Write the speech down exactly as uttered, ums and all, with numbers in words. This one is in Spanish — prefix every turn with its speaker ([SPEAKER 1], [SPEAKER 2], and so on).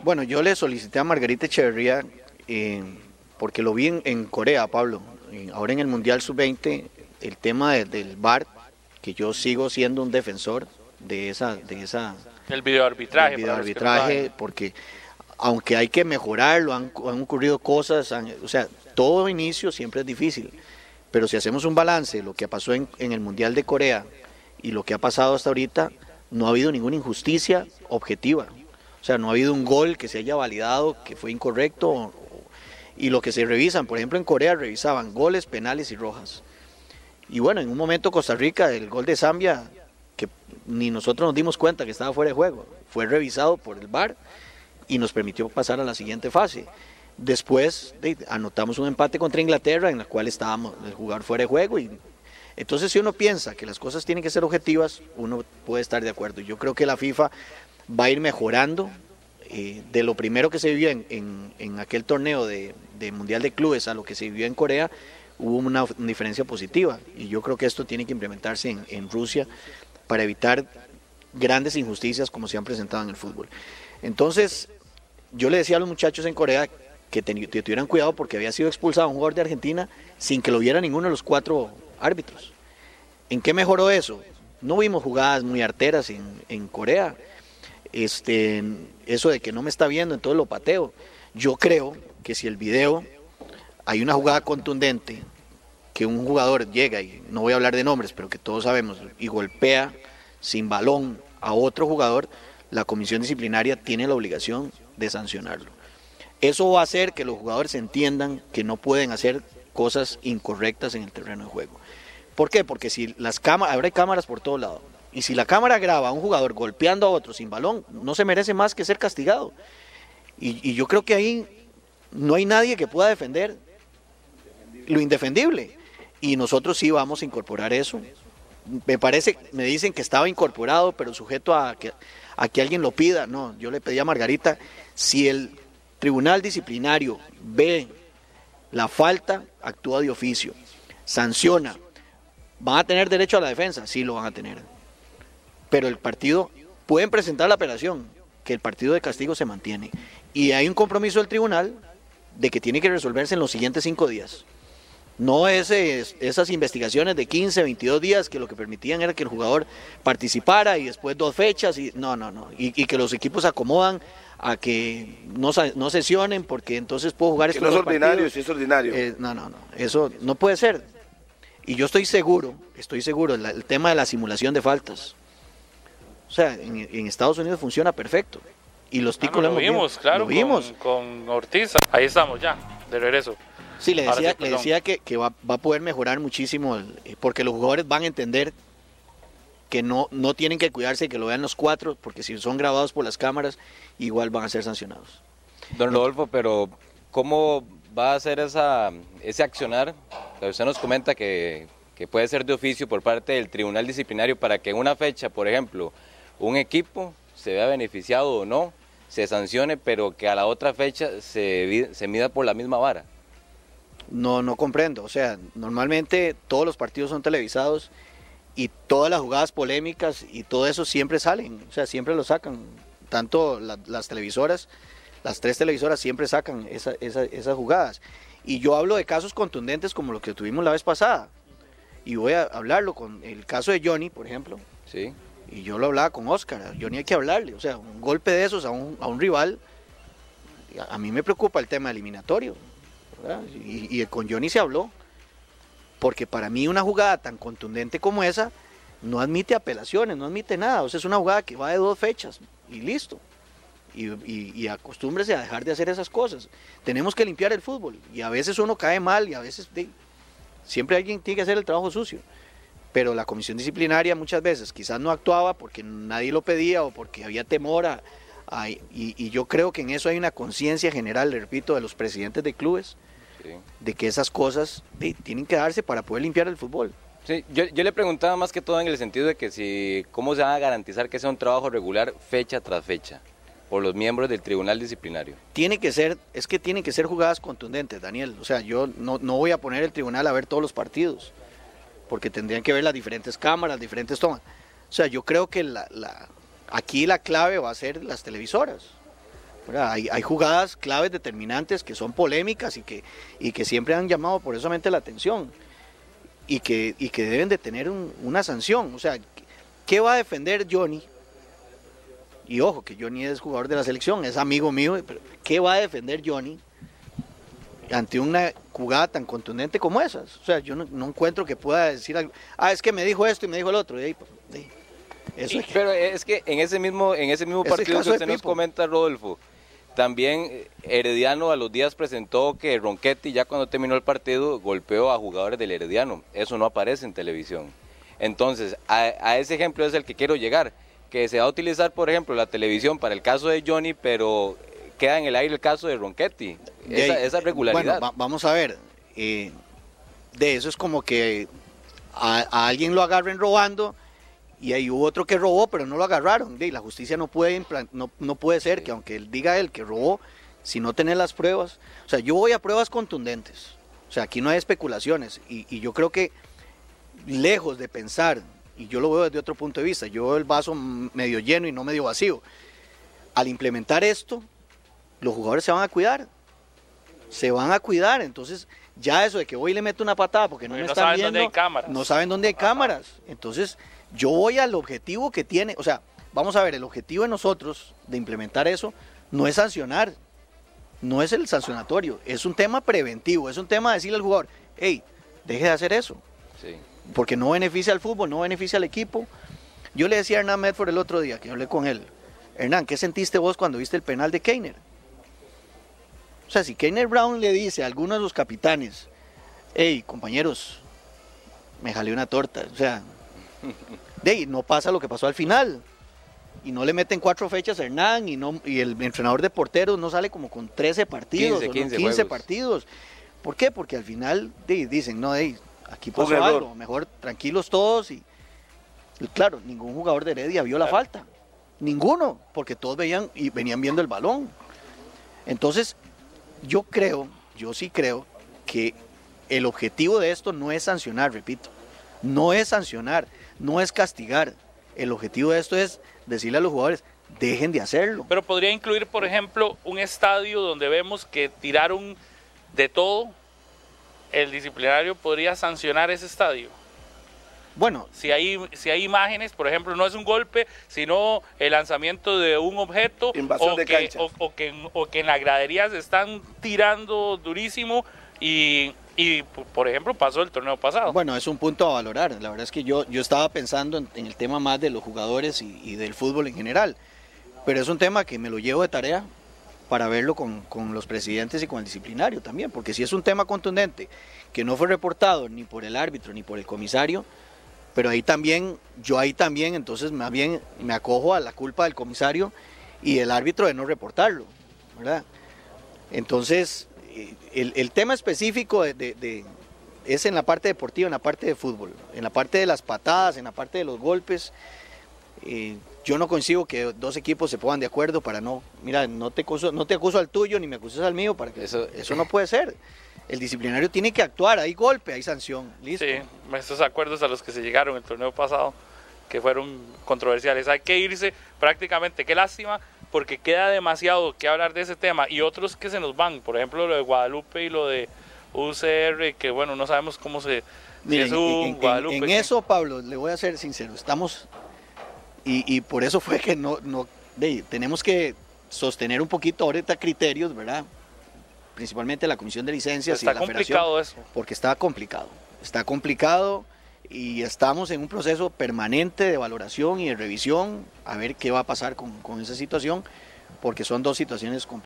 [SPEAKER 1] Bueno, yo le solicité a Margarita Echeverría, eh, porque lo vi en, en Corea, Pablo, eh, ahora en el Mundial sub veinte, el tema de, del V A R, que yo sigo siendo un defensor de esa... De esa
[SPEAKER 2] el videoarbitraje.
[SPEAKER 1] El videoarbitraje, no porque aunque hay que mejorarlo, han, han ocurrido cosas, han, o sea, todo inicio siempre es difícil, pero si hacemos un balance, lo que pasó en, en el Mundial de Corea y lo que ha pasado hasta ahorita, no ha habido ninguna injusticia objetiva. O sea, no ha habido un gol que se haya validado que fue incorrecto, y lo que se revisan, por ejemplo en Corea revisaban goles, penales y rojas. Y bueno, en un momento Costa Rica, el gol de Zambia, que ni nosotros nos dimos cuenta que estaba fuera de juego, fue revisado por el V A R y nos permitió pasar a la siguiente fase. Después de, anotamos un empate contra Inglaterra en la cual estábamos el jugador fuera de juego, y entonces si uno piensa que las cosas tienen que ser objetivas, uno puede estar de acuerdo. Yo creo que la FIFA va a ir mejorando. Eh, de lo primero que se vivió en, en, en aquel torneo de, de Mundial de Clubes a lo que se vivió en Corea, hubo una, una diferencia positiva, y yo creo que esto tiene que implementarse en, en Rusia para evitar grandes injusticias como se han presentado en el fútbol. Entonces, yo le decía a los muchachos en Corea que, ten, que tuvieran cuidado porque había sido expulsado un jugador de Argentina sin que lo viera ninguno de los cuatro árbitros. ¿En qué mejoró eso? No vimos jugadas muy arteras en, en Corea. Este, eso de que no me está viendo, entonces lo pateo. Yo creo que si el video, hay una jugada contundente, que un jugador llega, y no voy a hablar de nombres, pero que todos sabemos, y golpea sin balón a otro jugador, la comisión disciplinaria tiene la obligación de sancionarlo. Eso va a hacer que los jugadores entiendan que no pueden hacer cosas incorrectas en el terreno de juego. ¿Por qué? Porque si las cámaras, ahora hay cámaras por todo lado, y si la cámara graba a un jugador golpeando a otro sin balón, no se merece más que ser castigado. Y, y yo creo que ahí no hay nadie que pueda defender lo indefendible. Y nosotros sí vamos a incorporar eso. Me parece, me dicen que estaba incorporado, pero sujeto a que, a que alguien lo pida. No, yo le pedí a Margarita, si el tribunal disciplinario ve la falta, actúa de oficio, sanciona. ¿Van a tener derecho a la defensa? Sí lo van a tener. Pero el partido, pueden presentar la apelación, que el partido de castigo se mantiene. Y hay un compromiso del tribunal de que tiene que resolverse en los siguientes cinco días. No ese, esas investigaciones de quince, veintidós días que lo que permitían era que el jugador participara y después dos fechas. Y, no, no, no. Y, y que los equipos acomodan a que no, no sesionen porque entonces puedo jugar...
[SPEAKER 3] Que no es ordinario, si es ordinario.
[SPEAKER 1] Eh, no, no, no. Eso no puede ser. Y yo estoy seguro, estoy seguro, el, el tema de la simulación de faltas. O sea, en, en Estados Unidos funciona perfecto. Y los ticos
[SPEAKER 2] ah, no,
[SPEAKER 1] lo,
[SPEAKER 2] lo vimos,
[SPEAKER 1] visto.
[SPEAKER 2] claro,
[SPEAKER 1] lo vimos.
[SPEAKER 2] Con, con Ortiz. Ahí estamos ya, de regreso.
[SPEAKER 1] Sí, le decía,
[SPEAKER 2] sí,
[SPEAKER 1] le decía que, que va, va a poder mejorar muchísimo, el, porque los jugadores van a entender que no, no tienen que cuidarse, que lo vean los cuatro, porque si son grabados por las cámaras, igual van a ser sancionados.
[SPEAKER 4] Don Rodolfo, pero ¿cómo va a ser esa, ese accionar? Usted nos comenta que, que puede ser de oficio por parte del tribunal disciplinario para que en una fecha, por ejemplo, un equipo se vea beneficiado o no, se sancione, pero que a la otra fecha se, se mida por la misma vara.
[SPEAKER 1] No, no comprendo. O sea, normalmente todos los partidos son televisados y todas las jugadas polémicas y todo eso siempre salen, o sea, siempre lo sacan. Tanto la, las televisoras, las tres televisoras siempre sacan esa, esa, esas jugadas. Y yo hablo de casos contundentes como los que tuvimos la vez pasada. Y voy a hablarlo con el caso de Johnny, por ejemplo.
[SPEAKER 4] Sí.
[SPEAKER 1] Y yo lo hablaba con Oscar. A Johnny hay que hablarle. O sea, un golpe de esos a un, a un rival, a, a mí me preocupa el tema eliminatorio. Y, y con Johnny se habló, porque para mí una jugada tan contundente como esa no admite apelaciones, no admite nada. O sea, es una jugada que va de dos fechas y listo. Y, y, y acostúmbrese a dejar de hacer esas cosas. Tenemos que limpiar el fútbol y a veces uno cae mal y a veces de, siempre alguien tiene que hacer el trabajo sucio. Pero la comisión disciplinaria muchas veces quizás no actuaba porque nadie lo pedía o porque había temor a, a, y, y yo creo que en eso hay una conciencia general, le repito, de los presidentes de clubes, sí, de que esas cosas de, tienen que darse para poder limpiar el fútbol.
[SPEAKER 4] Sí, yo, yo le preguntaba más que todo en el sentido de que si cómo se va a garantizar que sea un trabajo regular fecha tras fecha por los miembros del tribunal disciplinario.
[SPEAKER 1] Tiene que ser, es que tienen que ser jugadas contundentes, Daniel. O sea, yo no, no voy a poner el tribunal a ver todos los partidos, porque tendrían que ver las diferentes cámaras, diferentes tomas. O sea, yo creo que la, la, aquí la clave va a ser las televisoras, Hay, hay jugadas claves determinantes que son polémicas y que, y que siempre han llamado poderosamente la atención y que, y que deben de tener un, una sanción. O sea, ¿qué va a defender Johnny? Y ojo, que Johnny es jugador de la selección, es amigo mío, pero ¿qué va a defender Johnny ante una jugada tan contundente como esas? O sea, yo no, no encuentro que pueda decir algo. Ah, es que me dijo esto y me dijo el otro. Y ahí, y eso es que,
[SPEAKER 4] pero es que en ese mismo, en ese mismo partido que usted nos comenta, Rodolfo, también Herediano a los días presentó que Ronchetti, ya cuando terminó el partido, golpeó a jugadores del Herediano. Eso no aparece en televisión. Entonces, a, a ese ejemplo es el que quiero llegar, que se va a utilizar, por ejemplo, la televisión para el caso de Johnny, pero queda en el aire el caso de Ronchetti, esa, esa regularidad.
[SPEAKER 1] Bueno, va, vamos a ver, eh, de eso es como que a, a alguien lo agarren robando, y ahí hubo otro que robó, pero no lo agarraron. Y la justicia no puede, no, no puede ser sí. que aunque él diga él que robó, si no tiene las pruebas. O sea, yo voy a pruebas contundentes. O sea, aquí no hay especulaciones. Y, y yo creo que, lejos de pensar, y yo lo veo desde otro punto de vista, yo veo el vaso medio lleno y no medio vacío. Al implementar esto, los jugadores se van a cuidar. Se van a cuidar. Entonces, ya eso de que voy y le meto una patada porque no, me
[SPEAKER 2] no
[SPEAKER 1] están
[SPEAKER 2] saben
[SPEAKER 1] viendo,
[SPEAKER 2] dónde hay cámaras.
[SPEAKER 1] no saben dónde hay cámaras. Entonces, yo voy al objetivo que tiene, o sea, vamos a ver, el objetivo de nosotros de implementar eso no es sancionar, no es el sancionatorio, es un tema preventivo, es un tema de decirle al jugador, hey, deje de hacer eso, sí. porque no beneficia al fútbol, no beneficia al equipo. Yo le decía a Hernán Medford el otro día, que hablé con él, Hernán, ¿qué sentiste vos cuando viste el penal de Keiner? O sea, si Keiner Brown le dice a alguno de los capitanes, hey, compañeros, me jalé una torta, o sea... De ahí no pasa lo que pasó al final y no le meten cuatro fechas a Hernán y, no, y el entrenador de porteros no sale como con trece partidos
[SPEAKER 4] quince,
[SPEAKER 1] o
[SPEAKER 4] quince,
[SPEAKER 1] quince partidos. ¿Por qué? Porque al final de, dicen, no, de, aquí pasó algo, mejor tranquilos todos y, y claro, ningún jugador de Heredia vio la falta, ninguno, porque todos veían y venían viendo el balón. Entonces, yo creo, yo sí creo que el objetivo de esto no es sancionar, repito, no es sancionar, no es castigar. El objetivo de esto es decirle a los jugadores, dejen de hacerlo.
[SPEAKER 2] Pero podría incluir, por ejemplo, un estadio donde vemos que tiraron de todo, el disciplinario podría sancionar ese estadio.
[SPEAKER 1] Bueno,
[SPEAKER 2] si hay, si hay imágenes, por ejemplo, no es un golpe, sino el lanzamiento de un objeto o,
[SPEAKER 3] de
[SPEAKER 2] que, o, o, que, o que en la gradería se están tirando durísimo y... Y, por ejemplo, pasó el torneo pasado.
[SPEAKER 1] Bueno, es un punto a valorar. La verdad es que yo, yo estaba pensando en, en el tema más de los jugadores y, y del fútbol en general. Pero es un tema que me lo llevo de tarea para verlo con, con los presidentes y con el disciplinario también. Porque si es un tema contundente que no fue reportado ni por el árbitro ni por el comisario, pero ahí también, yo ahí también, entonces más bien me acojo a la culpa del comisario y del árbitro de no reportarlo, ¿verdad? Entonces... El, el tema específico de, de, de, es en la parte deportiva, en la parte de fútbol, en la parte de las patadas, en la parte de los golpes. Eh, yo no consigo que dos equipos se pongan de acuerdo para no, mira, no te acuso, no te acuso al tuyo ni me acuses al mío, para que eso, eso no puede ser. El disciplinario tiene que actuar, hay golpe, hay sanción, listo.
[SPEAKER 2] Sí, estos acuerdos a los que se llegaron el torneo pasado, que fueron controversiales, hay que irse prácticamente, qué lástima, porque queda demasiado que hablar de ese tema y otros que se nos van, por ejemplo lo de Guadalupe y lo de U C R, que bueno, no sabemos cómo se...
[SPEAKER 1] Miren,
[SPEAKER 2] si es un
[SPEAKER 1] en,
[SPEAKER 2] Guadalupe,
[SPEAKER 1] en, en eso, Pablo, le voy a ser sincero, estamos, y, y por eso fue que no, no de, tenemos que sostener un poquito ahorita criterios, ¿verdad? Principalmente la comisión de licencias
[SPEAKER 2] está
[SPEAKER 1] y la
[SPEAKER 2] complicado
[SPEAKER 1] federación,
[SPEAKER 2] eso.
[SPEAKER 1] porque está complicado, está complicado y estamos en un proceso permanente de valoración y de revisión a ver qué va a pasar con, con esa situación, porque son dos situaciones complicadas.